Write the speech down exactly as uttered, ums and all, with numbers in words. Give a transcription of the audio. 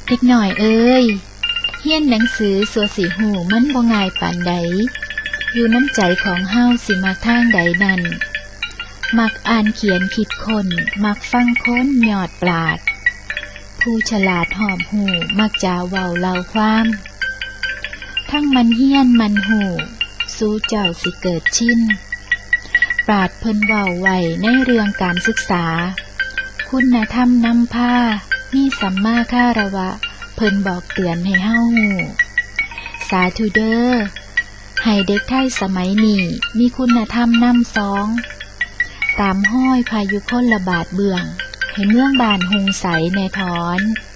เด็กหน่อยเอ้ยเฮียนหนังสือสัวสิหูมันบ่ง่ายปานใดอยู่น้ำใจของเฮาสิมักทางใดนั่นมักอ่านเขียนคิดคนมักฟังค้นยอดปราดผู้ฉลาดหอมหูมักจะเว้าเล่าความทั้งมันเฮียนมันหูสู้เจ้าสิเกิดชินปราดเพิ่นเว้าไว้ในเรื่องการศึกษาคุณธรรมนำพามีสัมมาคารวะเพิ่นบอกเตือนให้เฮาฮู้สาธุเด้อให้เด็กไทยสมัยนี้มีคุณธรรมนำสองตามห้อยพายุคนระบาดเบื้องให้เมืองบ้านหุงใสแน่ถอน